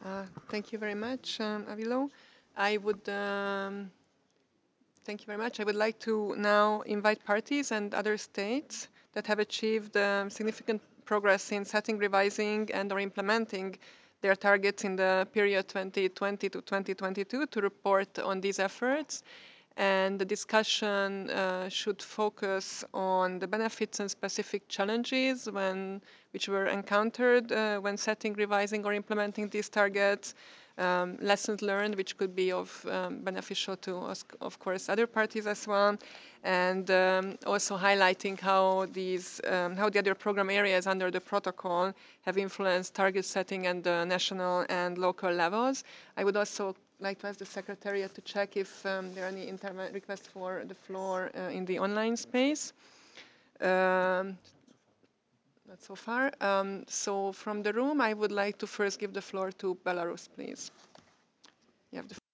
Thank you very much, Avilo. I would Thank you very much. I would like to now invite parties and other states that have achieved significant progress in setting, revising, and/or implementing their targets in the period 2020 to 2022 to report on these efforts. And the discussion should focus on the benefits and specific challenges which were encountered when setting, revising, or implementing these targets, lessons learned, which could be beneficial to us, of course, other parties as well, and also highlighting how the other program areas under the protocol have influenced target setting at the national and local levels. I would also like to ask the Secretariat to check if there are any requests for the floor in the online space. Um, Not so far. So from the room, I would like to first give the floor to Belarus, please. You have the